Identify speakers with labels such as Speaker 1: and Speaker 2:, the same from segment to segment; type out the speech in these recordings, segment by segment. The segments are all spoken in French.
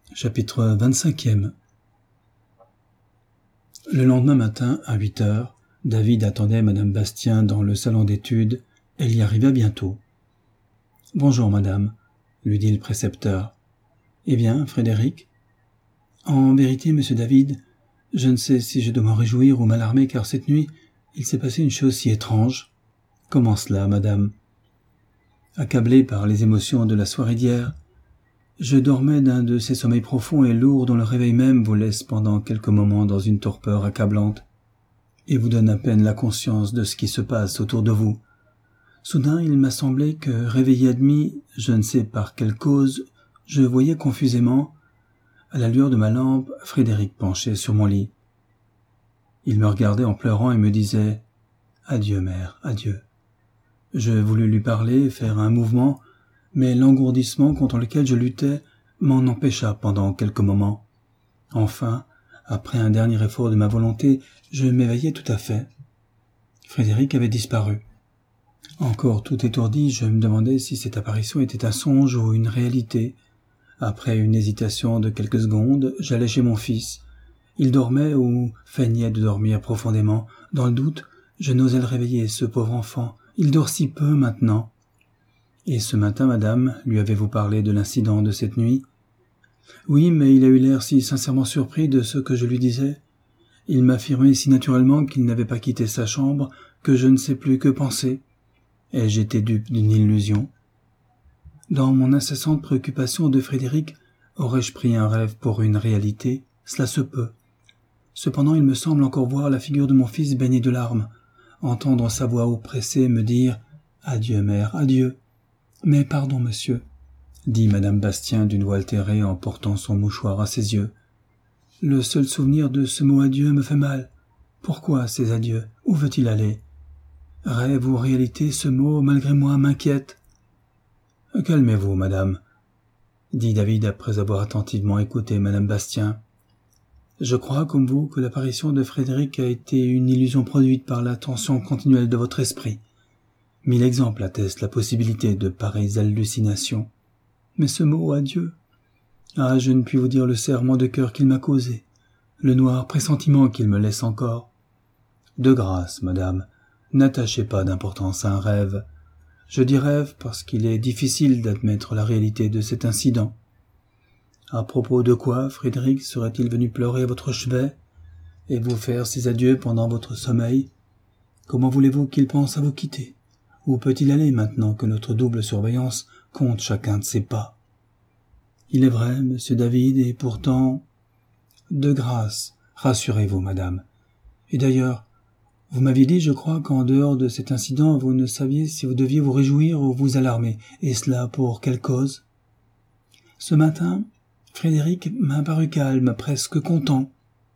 Speaker 1: Chapitre 25e. Le lendemain matin, à 8 heures, David attendait madame Bastien dans le salon d'études. Elle y arriva bientôt. « Bonjour, madame, » lui dit le précepteur. « Eh bien, Frédéric ?»« En vérité, monsieur David, je ne sais si je dois m'en réjouir ou m'alarmer, car cette nuit, il s'est passé une chose si étrange. »« Comment cela, madame ?» ?»« Accablé par les émotions de la soirée d'hier, je dormais d'un de ces sommeils profonds et lourds dont le réveil même vous laisse pendant quelques moments dans une torpeur accablante et vous donne à peine la conscience de ce qui se passe autour de vous. Soudain, il m'a semblé que, réveillé à demi, je ne sais par quelle cause, je voyais confusément, à la lueur de ma lampe, Frédéric penché sur mon lit. Il me regardait en pleurant et me disait « Adieu, mère, adieu ». Je voulus lui parler, faire un mouvement, mais l'engourdissement contre lequel je luttais m'en empêcha pendant quelques moments. Enfin, après un dernier effort de ma volonté, je m'éveillai tout à fait. Frédéric avait disparu. Encore tout étourdi, je me demandais si cette apparition était un songe ou une réalité. Après une hésitation de quelques secondes, j'allai chez mon fils. Il dormait ou feignait de dormir profondément. Dans le doute, je n'osais le réveiller, ce pauvre enfant. Il dort si peu maintenant. « Et ce matin, madame, lui avez-vous parlé de l'incident de cette nuit ?»« Oui, mais il a eu l'air si sincèrement surpris de ce que je lui disais. Il m'affirmait si naturellement qu'il n'avait pas quitté sa chambre que je ne sais plus que penser. Ai-je été dupe d'une illusion ? Dans mon incessante préoccupation de Frédéric, aurais-je pris un rêve pour une réalité ? Cela se peut. Cependant, il me semble encore voir la figure de mon fils baignée de larmes, entendre sa voix oppressée me dire « Adieu, mère, adieu !» « Mais pardon, monsieur, » dit madame Bastien d'une voix altérée en portant son mouchoir à ses yeux. « Le seul souvenir de ce mot adieu me fait mal. Pourquoi ces adieux ? Où veut-il aller ? Rêve ou réalité, ce mot, malgré moi, m'inquiète. »« Calmez-vous, madame, » dit David après avoir attentivement écouté madame Bastien. « Je crois, comme vous, que l'apparition de Frédéric a été une illusion produite par la tension continuelle de votre esprit. 1000 exemples attestent la possibilité de pareilles hallucinations. Mais ce mot « adieu » ah, je ne puis vous dire le serrement de cœur qu'il m'a causé, le noir pressentiment qu'il me laisse encore. De grâce, madame, n'attachez pas d'importance à un rêve. Je dis rêve parce qu'il est difficile d'admettre la réalité de cet incident. À propos de quoi Frédéric serait-il venu pleurer à votre chevet et vous faire ses adieux pendant votre sommeil ? Comment voulez-vous qu'il pense à vous quitter ? Où peut-il aller maintenant que notre double surveillance compte chacun de ses pas ? Il est vrai, monsieur David, et pourtant... De grâce, rassurez-vous, madame. Et d'ailleurs, vous m'aviez dit, je crois, qu'en dehors de cet incident, vous ne saviez si vous deviez vous réjouir ou vous alarmer, et cela pour quelle cause ? Ce matin, Frédéric m'a paru calme, presque content.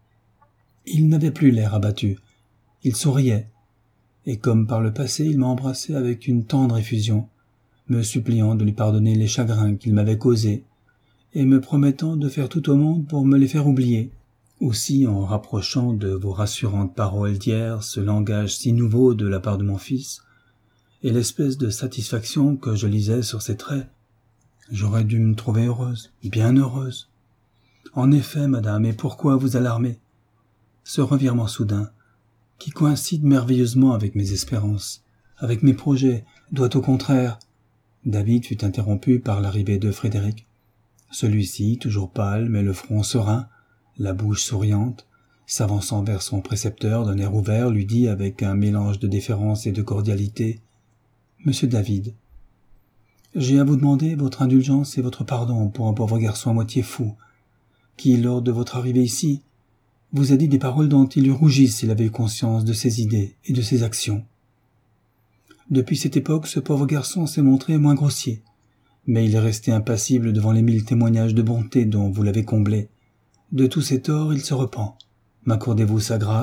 Speaker 1: Il n'avait plus l'air abattu. Il souriait. Et comme par le passé, il m'a embrassé avec une tendre effusion, me suppliant de lui pardonner les chagrins qu'il m'avait causés, et me promettant de faire tout au monde pour me les faire oublier. Aussi, en rapprochant de vos rassurantes paroles d'hier ce langage si nouveau de la part de mon fils, et l'espèce de satisfaction que je lisais sur ses traits, j'aurais dû me trouver heureuse, bien heureuse. En effet, madame, et pourquoi vous alarmer ? Ce revirement soudain, qui coïncide merveilleusement avec mes espérances, avec mes projets, doit au contraire... David fut interrompu par l'arrivée de Frédéric. Celui-ci, toujours pâle, mais le front serein, la bouche souriante, s'avançant vers son précepteur d'un air ouvert, lui dit avec un mélange de déférence et de cordialité « Monsieur David, j'ai à vous demander votre indulgence et votre pardon pour un pauvre garçon à moitié fou, qui, lors de votre arrivée ici, vous a dit des paroles dont il eût rougi s'il avait eu conscience de ses idées et de ses actions. Depuis cette époque, ce pauvre garçon s'est montré moins grossier, mais il est resté impassible devant les 1000 témoignages de bonté dont vous l'avez comblé. De tous ses torts, il se repent. M'accordez-vous sa grâce ? »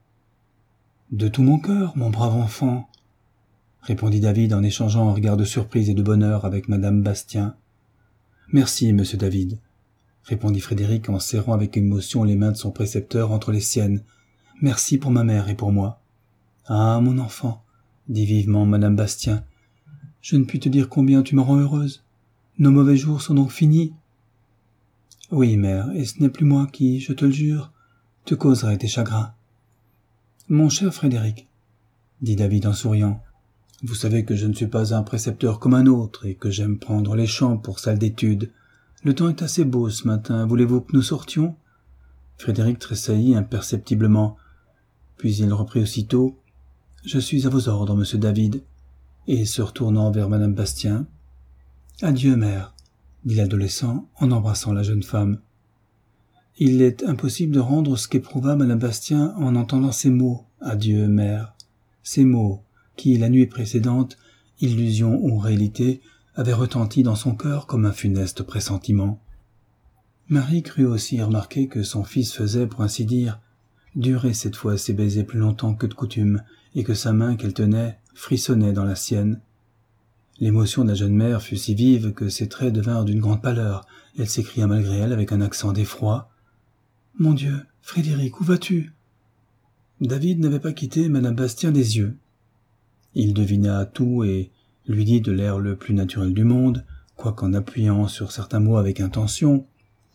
Speaker 1: « De tout mon cœur, mon brave enfant, » répondit David en échangeant un regard de surprise et de bonheur avec madame Bastien. « Merci, monsieur David, » répondit Frédéric en serrant avec émotion les mains de son précepteur entre les siennes. « Merci pour ma mère et pour moi. »« Ah, mon enfant, » dit vivement madame Bastien, « je ne puis te dire combien tu me rends heureuse. Nos mauvais jours sont donc finis. » Oui, mère, et ce n'est plus moi qui, je te le jure, te causerai tes chagrins. Mon cher Frédéric, dit David en souriant, vous savez que je ne suis pas un précepteur comme un autre et que j'aime prendre les champs pour salle d'études. Le temps est assez beau ce matin, voulez-vous que nous sortions? Frédéric tressaillit imperceptiblement, puis il reprit aussitôt « Je suis à vos ordres, monsieur David », et se retournant vers madame Bastien « Adieu, mère », dit l'adolescent en embrassant la jeune femme. Il est impossible de rendre ce qu'éprouva madame Bastien en entendant ces mots « Adieu, mère », ces mots qui, la nuit précédente, illusion ou réalité, avaient retenti dans son cœur comme un funeste pressentiment. Marie crut aussi remarquer que son fils faisait, pour ainsi dire, durer cette fois ses baisers plus longtemps que de coutume, et que sa main qu'elle tenait frissonnait dans la sienne. L'émotion de la jeune mère fut si vive que ses traits devinrent d'une grande pâleur. Elle s'écria malgré elle avec un accent d'effroi. « Mon Dieu, Frédéric, où vas-tu » David n'avait pas quitté madame Bastien des yeux. Il devina tout et lui dit de l'air le plus naturel du monde, quoiqu'en appuyant sur certains mots avec intention.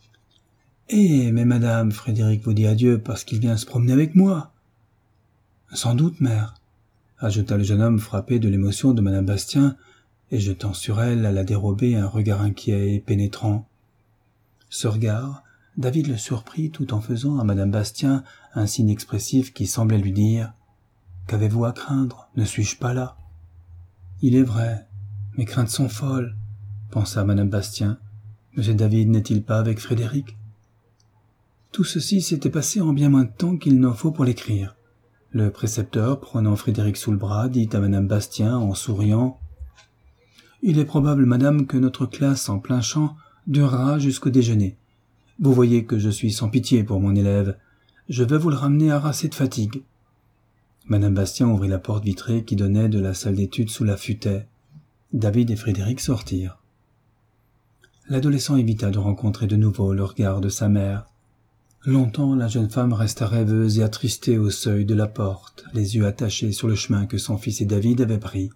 Speaker 1: « Eh, mais madame, Frédéric vous dit adieu parce qu'il vient se promener avec moi. »« Sans doute, mère, » ajouta le jeune homme frappé de l'émotion de madame Bastien et jetant sur elle à la dérobée un regard inquiet et pénétrant. Ce regard, David le surprit tout en faisant à madame Bastien un signe expressif qui semblait lui dire « Qu'avez-vous à craindre? Ne suis-je pas là ?» « Il est vrai, mes craintes sont folles, » pensa madame Bastien. « Monsieur David n'est-il pas avec Frédéric ?» Tout ceci s'était passé en bien moins de temps qu'il n'en faut pour l'écrire. Le précepteur, prenant Frédéric sous le bras, dit à madame Bastien en souriant « Il est probable, madame, que notre classe en plein champ durera jusqu'au déjeuner. Vous voyez que je suis sans pitié pour mon élève. Je vais vous le ramener harassé de fatigue. » Madame Bastien ouvrit la porte vitrée qui donnait de la salle d'études sous la futaie. David et Frédéric sortirent. L'adolescent évita de rencontrer de nouveau le regard de sa mère. Longtemps, la jeune femme resta rêveuse et attristée au seuil de la porte, les yeux attachés sur le chemin que son fils et David avaient pris.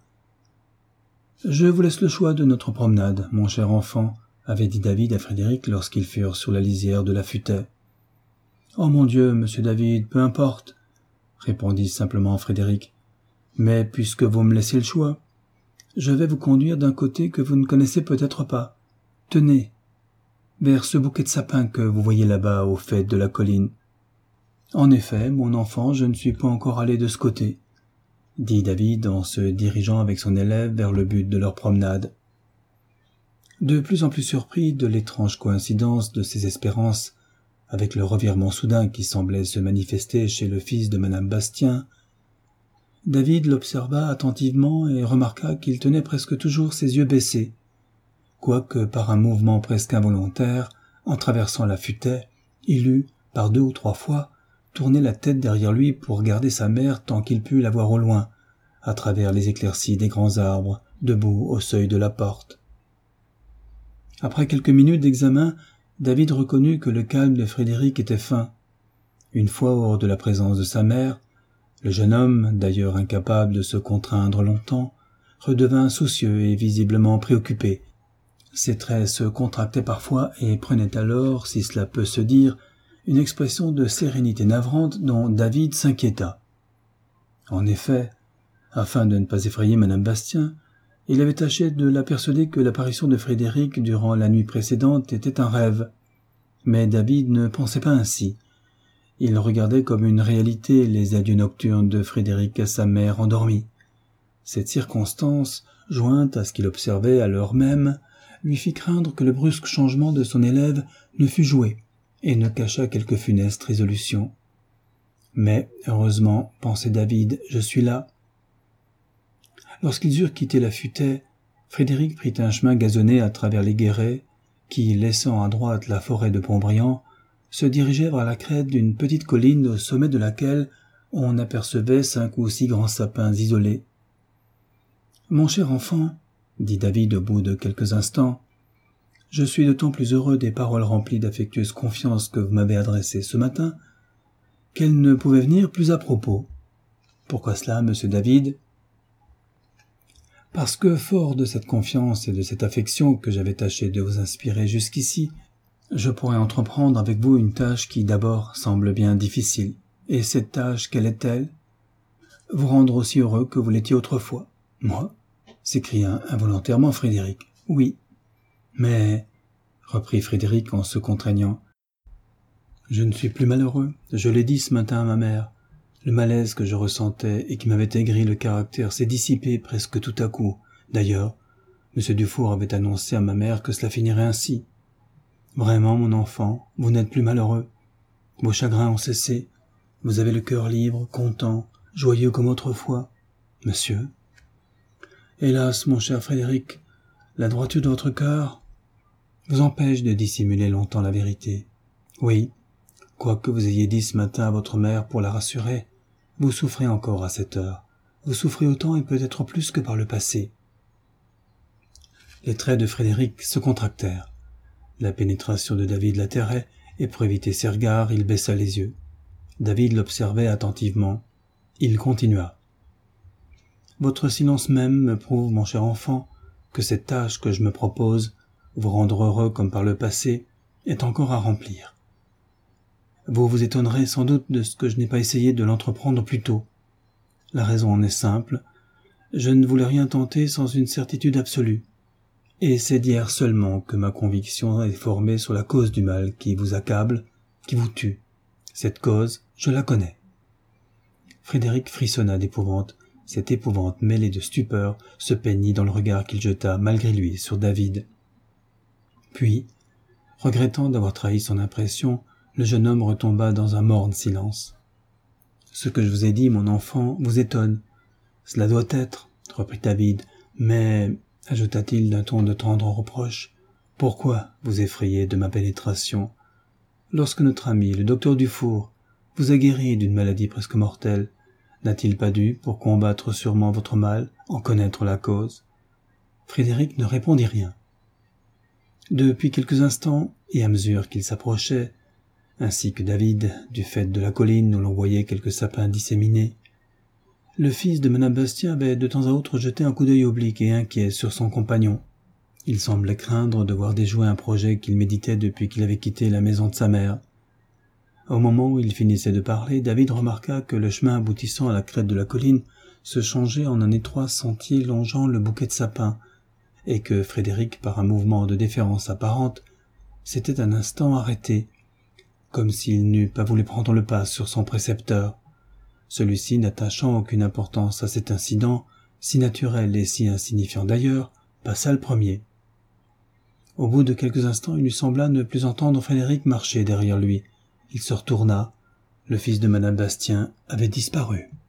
Speaker 1: « Je vous laisse le choix de notre promenade, mon cher enfant, » avait dit David à Frédéric lorsqu'ils furent sur la lisière de la futaie. « Oh mon Dieu, monsieur David, peu importe, » répondit simplement Frédéric. « Mais puisque vous me laissez le choix, je vais vous conduire d'un côté que vous ne connaissez peut-être pas. Tenez, vers ce bouquet de sapins que vous voyez là-bas au faîte de la colline. »« En effet, mon enfant, je ne suis pas encore allé de ce côté, » dit David en se dirigeant avec son élève vers le but de leur promenade. De plus en plus surpris de l'étrange coïncidence de ses espérances avec le revirement soudain qui semblait se manifester chez le fils de madame Bastien, David l'observa attentivement et remarqua qu'il tenait presque toujours ses yeux baissés, quoique par un mouvement presque involontaire, en traversant la futaie, il eût, par 2 ou 3 fois, tourné la tête derrière lui pour regarder sa mère tant qu'il put la voir au loin, à travers les éclaircies des grands arbres, debout au seuil de la porte. Après quelques minutes d'examen, David reconnut que le calme de Frédéric était fin. Une fois hors de la présence de sa mère, le jeune homme, d'ailleurs incapable de se contraindre longtemps, redevint soucieux et visiblement préoccupé. Ses traits se contractaient parfois et prenaient alors, si cela peut se dire, une expression de sérénité navrante dont David s'inquiéta. En effet, afin de ne pas effrayer madame Bastien, il avait tâché de la persuader que l'apparition de Frédéric durant la nuit précédente était un rêve. Mais David ne pensait pas ainsi. Il regardait comme une réalité les adieux nocturnes de Frédéric à sa mère endormie. Cette circonstance, jointe à ce qu'il observait à l'heure même, lui fit craindre que le brusque changement de son élève ne fût joué et ne cachât quelque funeste résolution. Mais, heureusement, pensait David, je suis là. Lorsqu'ils eurent quitté la futaie, Frédéric prit un chemin gazonné à travers les guérets qui, laissant à droite la forêt de Pontbriand, se dirigeait vers la crête d'une petite colline au sommet de laquelle on apercevait 5 ou 6 grands sapins isolés. « Mon cher enfant, » dit David au bout de quelques instants, « je suis d'autant plus heureux des paroles remplies d'affectueuse confiance que vous m'avez adressées ce matin, qu'elles ne pouvaient venir plus à propos. Pourquoi cela, monsieur David ? Parce que, fort de cette confiance et de cette affection que j'avais tâché de vous inspirer jusqu'ici, Je pourrais entreprendre avec vous une tâche qui d'abord semble bien difficile. Et cette tâche, quelle est-elle ? Vous rendre aussi heureux que vous l'étiez autrefois. Moi ? S'écria involontairement Frédéric. Oui. Mais, reprit Frédéric en se contraignant, je ne suis plus malheureux. Je l'ai dit ce matin à ma mère. Le malaise que je ressentais et qui m'avait aigri le caractère s'est dissipé presque tout à coup. D'ailleurs, M. Dufour avait annoncé à ma mère que cela finirait ainsi. Vraiment, mon enfant, vous n'êtes plus malheureux. Vos chagrins ont cessé. Vous avez le cœur libre, content, joyeux comme autrefois. Monsieur. Hélas, mon cher Frédéric, la droiture de votre cœur vous empêche de dissimuler longtemps la vérité. Oui, quoi que vous ayez dit ce matin à votre mère pour la rassurer, vous souffrez encore à cette heure. Vous souffrez autant et peut-être plus que par le passé. Les traits de Frédéric se contractèrent. La pénétration de David l'atterrait, et pour éviter ses regards, il baissa les yeux. David l'observait attentivement. Il continua. « Votre silence même me prouve, mon cher enfant, que cette tâche que je me propose, vous rendre heureux comme par le passé, est encore à remplir. Vous vous étonnerez sans doute de ce que je n'ai pas essayé de l'entreprendre plus tôt. La raison en est simple. Je ne voulais rien tenter sans une certitude absolue. Et c'est d'hier seulement que ma conviction est formée sur la cause du mal qui vous accable, qui vous tue. Cette cause, je la connais. » Frédéric frissonna d'épouvante. Cette épouvante mêlée de stupeur se peignit dans le regard qu'il jeta, malgré lui, sur David. Puis, regrettant d'avoir trahi son impression, le jeune homme retomba dans un morne silence. « Ce que je vous ai dit, mon enfant, vous étonne. Cela doit être, reprit David, mais, ajouta-t-il d'un ton de tendre reproche, pourquoi vous effrayez de ma pénétration ? Lorsque notre ami, le docteur Dufour, vous a guéri d'une maladie presque mortelle, n'a-t-il pas dû, pour combattre sûrement votre mal, en connaître la cause ? » Frédéric ne répondit rien. Depuis quelques instants, et à mesure qu'il s'approchait, ainsi que David, du fait de la colline où l'on voyait quelques sapins disséminés, le fils de Madame Bastien avait de temps à autre jeté un coup d'œil oblique et inquiet sur son compagnon. Il semblait craindre de voir déjouer un projet qu'il méditait depuis qu'il avait quitté la maison de sa mère. Au moment où il finissait de parler, David remarqua que le chemin aboutissant à la crête de la colline se changeait en un étroit sentier longeant le bouquet de sapins, et que Frédéric, par un mouvement de déférence apparente, s'était un instant arrêté, comme s'il n'eût pas voulu prendre le pas sur son précepteur. Celui-ci, n'attachant aucune importance à cet incident, si naturel et si insignifiant d'ailleurs, passa le premier. Au bout de quelques instants, il lui sembla ne plus entendre Frédéric marcher derrière lui. Il se retourna. Le fils de Madame Bastien avait disparu.